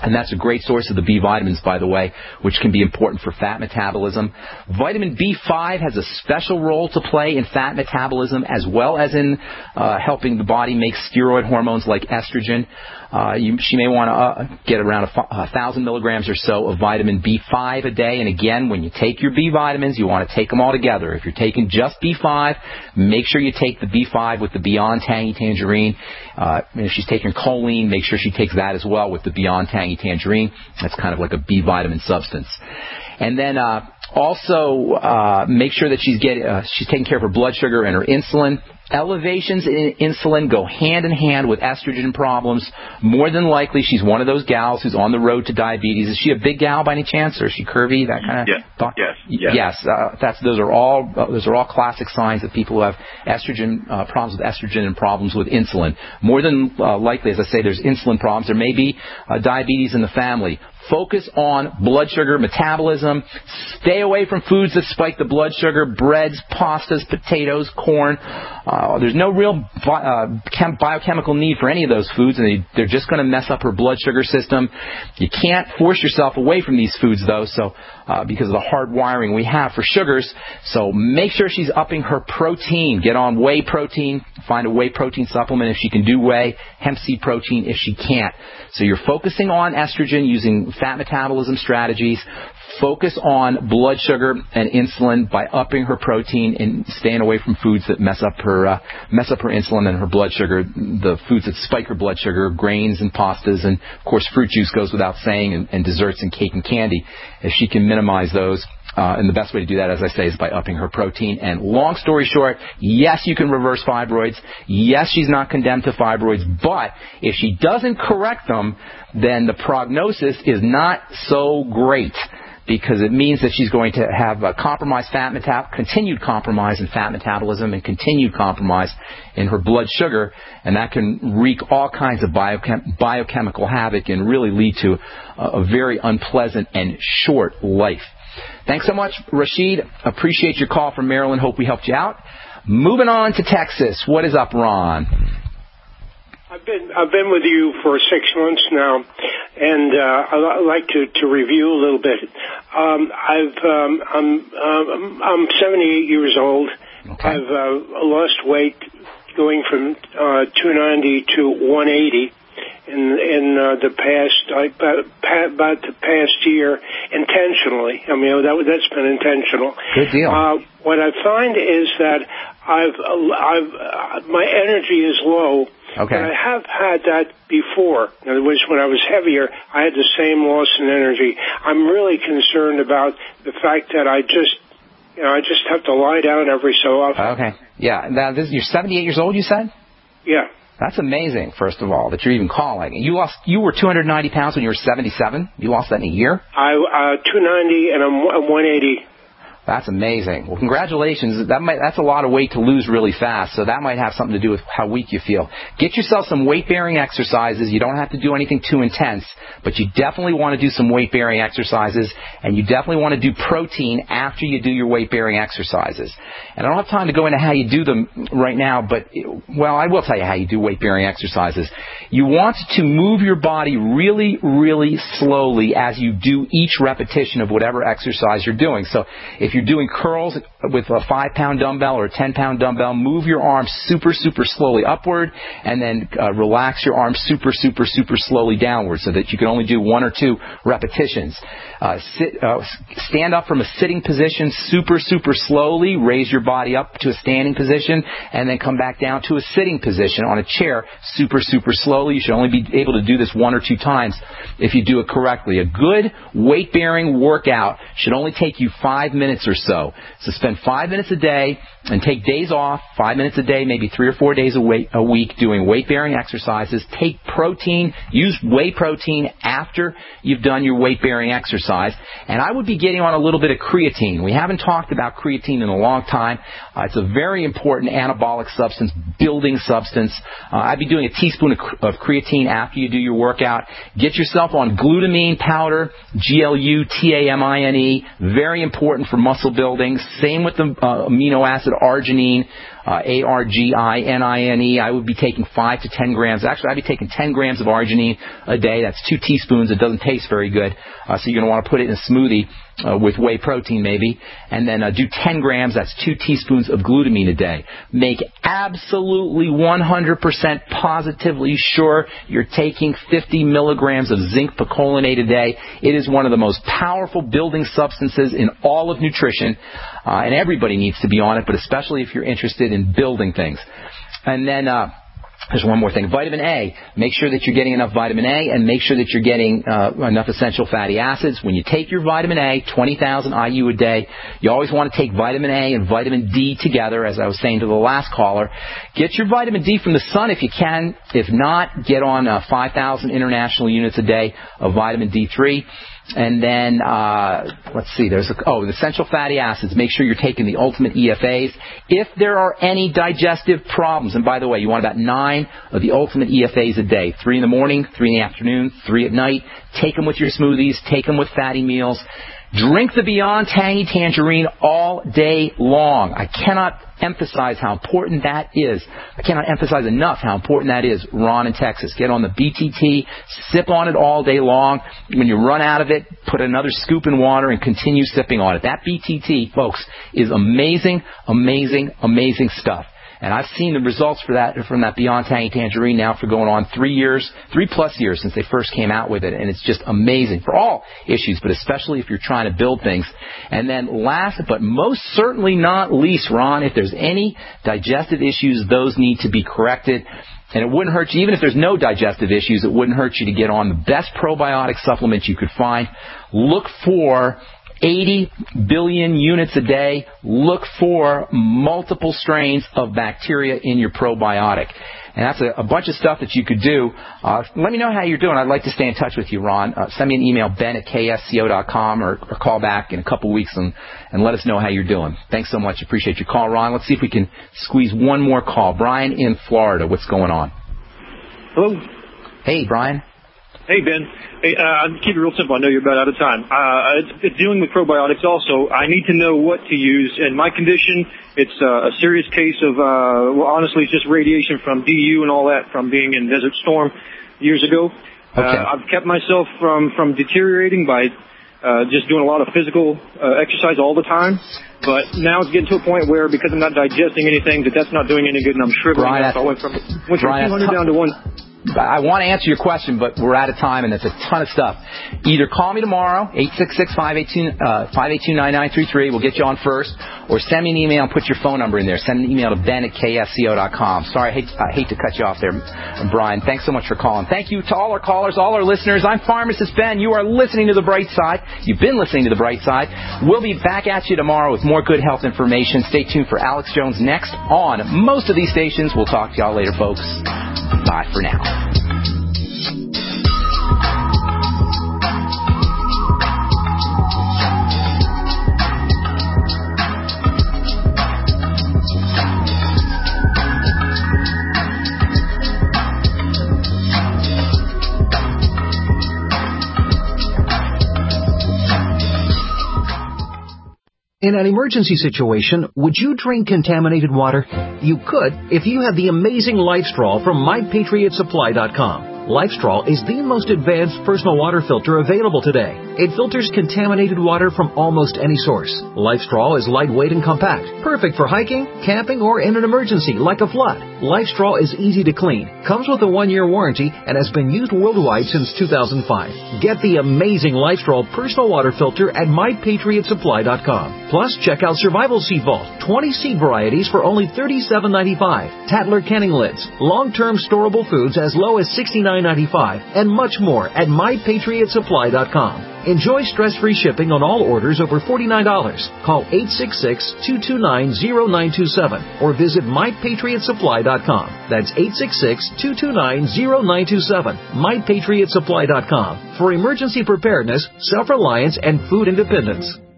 And that's a great source of the B vitamins, by the way, which can be important for fat metabolism. Vitamin B five has a special role to play in fat metabolism as well as in uh, helping the body make steroid hormones like estrogen. Uh, you, she may want to uh, get around a, a thousand milligrams or so of vitamin B five a day. And again, when you take your B vitamins, you want to take them all together. If you're taking just B five, make sure you take the B five with the Beyond Tangy Tangerine. Uh, and if she's taking choline, make sure she takes that as well with the Beyond Tangy Tangerine. That's kind of like a B vitamin substance. And then uh, also uh, make sure that she's getting uh, she's taking care of her blood sugar and her insulin. Elevations in insulin go hand in hand with estrogen problems. More than likely, she's one of those gals who's on the road to diabetes. Is she a big gal by any chance, or is she curvy? That kind of yes, thought? Yes, yes. Yes. Uh, that's those are all uh, those are all classic signs that people who have estrogen uh, problems with estrogen and problems with insulin. More than uh, likely, as I say, there's insulin problems. There may be uh, diabetes in the family. Focus on blood sugar metabolism. Stay away from foods that spike the blood sugar, breads, pastas, potatoes, corn. Uh, there's no real bi- uh, chem- biochemical need for any of those foods, and they, they're just going to mess up her blood sugar system. You can't force yourself away from these foods, though, so uh, because of the hard wiring we have for sugars. So make sure she's upping her protein. Get on whey protein. Find a whey protein supplement if she can do whey. Hemp seed protein if she can't. So you're focusing on estrogen using fat metabolism strategies. Focus on blood sugar and insulin by upping her protein and staying away from foods that mess up her uh, mess up her insulin and her blood sugar. The foods that spike her blood sugar, grains and pastas, and of course fruit juice goes without saying, and, and desserts and cake and candy. If she can minimize those. Uh, and the best way to do that, as I say, is by upping her protein. And long story short, yes, you can reverse fibroids. Yes, she's not condemned to fibroids. But if she doesn't correct them, then the prognosis is not so great, because it means that she's going to have a compromised fat metab- continued compromise in fat metabolism and continued compromise in her blood sugar, and that can wreak all kinds of biochem- biochemical havoc and really lead to a, a very unpleasant and short life. Thanks so much, Rashid. Appreciate your call from Maryland. Hope we helped you out. Moving on to Texas. What is up, Ron? I've been I've been with you for six months now, and uh, I'd like to, to review a little bit. Um, I've um, I'm um, I'm seventy-eight years old. Okay. I've uh, lost weight, going from uh, two ninety to one eighty. In in uh, the past, I, about, about the past year, intentionally. I mean, that that's been intentional. Good deal. Uh, what I find is that I've I've uh, my energy is low. Okay. But I have had that before. In other words, when I was heavier, I had the same loss in energy. I'm really concerned about the fact that I just, you know, I just have to lie down every so often. Okay. Yeah. Now, this, you're seventy-eight years old, you said? Yeah. That's amazing, first of all, that you're even calling. You lost. You were two hundred ninety pounds when you were seventy-seven. You lost that in a year? I uh, two ninety and I'm one eighty. That's amazing. Well, congratulations. That might, that's a lot of weight to lose really fast, so that might have something to do with how weak you feel. Get yourself some weight-bearing exercises. You don't have to do anything too intense, but you definitely want to do some weight-bearing exercises, and you definitely want to do protein after you do your weight-bearing exercises. And I don't have time to go into how you do them right now, but, well, I will tell you how you do weight-bearing exercises. You want to move your body really, really slowly as you do each repetition of whatever exercise you're doing. So if you're doing curls with a five-pound dumbbell or a ten-pound dumbbell, move your arms super, super slowly upward, and then uh, relax your arms super, super, super slowly downward so that you can only do one or two repetitions. Uh, sit, uh, stand up from a sitting position super, super slowly. Raise your body up to a standing position, and then come back down to a sitting position on a chair super, super slowly. You should only be able to do this one or two times if you do it correctly. A good weight-bearing workout should only take you five minutes or so. So spend five minutes a day and take days off, five minutes a day, maybe three or four days a, weight, a week doing weight-bearing exercises. Take protein, use whey protein after you've done your weight-bearing exercise. And I would be getting on a little bit of creatine. We haven't talked about creatine in a long time. Uh, it's a very important anabolic substance, building substance. Uh, I'd be doing a teaspoon of, of creatine after you do your workout. Get yourself on glutamine powder, G L U T A M I N E, very important for muscle building. Same with the uh, amino acid arginine. uh, A R G I N I N E. I would be taking five to ten grams. Actually, I'd be taking ten grams of arginine a day. That's two teaspoons. It doesn't taste very good, uh, so you're going to want to put it in a smoothie uh, with whey protein maybe, and then uh, do ten grams. That's two teaspoons of glutamine a day. Make absolutely one hundred percent positively sure you're taking fifty milligrams of zinc picolinate a day. It is one of the most powerful building substances in all of nutrition, uh, and everybody needs to be on it, but especially if you're interested in building things. And then uh, there's one more thing. Vitamin A. Make sure that you're getting enough vitamin A, and make sure that you're getting uh, enough essential fatty acids. When you take your vitamin A, twenty thousand I U a day, you always want to take vitamin A and vitamin D together, as I was saying to the last caller. Get your vitamin D from the sun if you can. If not, get on uh, five thousand international units a day of vitamin D three. And then, uh, let's see, there's, a, oh, the essential fatty acids. Make sure you're taking the ultimate E F As. If there are any digestive problems, and by the way, you want about nine of the ultimate E F As a day. Three in the morning, three in the afternoon, three at night. Take them with your smoothies. Take them with fatty meals. Drink the Beyond Tangy Tangerine all day long. I cannot emphasize how important that is. I cannot emphasize enough how important that is. Ron in Texas. Get on the B T T. Sip on it all day long. When you run out of it, put another scoop in water and continue sipping on it. That B T T, folks, is amazing, amazing, amazing stuff. And I've seen the results for that from that Beyond Tangy Tangerine now for going on three years, three plus years since they first came out with it. And it's just amazing for all issues, but especially if you're trying to build things. And then last, but most certainly not least, Ron, if there's any digestive issues, those need to be corrected. And it wouldn't hurt you, even if there's no digestive issues, it wouldn't hurt you to get on the best probiotic supplement you could find. Look for eighty billion units a day. Look for multiple strains of bacteria in your probiotic. And that's a, a bunch of stuff that you could do. Uh, let me know how you're doing. I'd like to stay in touch with you, Ron. Uh, send me an email, ben at k s c o dot com, or, or call back in a couple weeks and, and let us know how you're doing. Thanks so much. Appreciate your call, Ron. Let's see if we can squeeze one more call. Brian in Florida. What's going on? Hello. Hey, Brian. Hey, Ben. Hey, uh, I'll keep it real simple. I know you're about out of time. Uh, it's, it's dealing with probiotics also. I need to know what to use. In my condition, it's uh, a serious case of, uh, well, honestly, it's just radiation from D U and all that from being in Desert Storm years ago. Okay. Uh, I've kept myself from, from deteriorating by uh, just doing a lot of physical uh, exercise all the time. But now it's getting to a point where, because I'm not digesting anything, that that's not doing any good, and I'm shriveling. Brian, so I went from, went from Brian, two hundred down to one. I want to answer your question, but we're out of time, and it's a ton of stuff. Either call me tomorrow, eight six six, five eight two, nine nine three three. We'll get you on first. Or send me an email and put your phone number in there. Send an email to ben at k s c o dot com. Sorry, I hate, I hate to cut you off there, Brian. Thanks so much for calling. Thank you to all our callers, all our listeners. I'm Pharmacist Ben. You are listening to The Bright Side. You've been listening to The Bright Side. We'll be back at you tomorrow with more good health information. Stay tuned for Alex Jones next on most of these stations. We'll talk to y'all later, folks. Bye for now. In an emergency situation, would you drink contaminated water? You could if you have the amazing LifeStraw from my patriot supply dot com. LifeStraw is the most advanced personal water filter available today. It filters contaminated water from almost any source. LifeStraw is lightweight and compact, perfect for hiking, camping, or in an emergency like a flood. LifeStraw is easy to clean, comes with a one-year warranty, and has been used worldwide since two thousand five. Get the amazing LifeStraw personal water filter at my patriot supply dot com. Plus, check out Survival Seed Vault, twenty seed varieties for only thirty-seven ninety-five. Tatler Canning Lids, long-term storable foods as low as sixty-nine ninety-five, and much more at my patriot supply dot com. Enjoy stress-free shipping on all orders over forty-nine dollars. Call eight six six, two two nine, zero nine two seven or visit my patriot supply dot com. That's eight six six, two two nine, zero nine two seven. my patriot supply dot com for emergency preparedness, self-reliance, and food independence.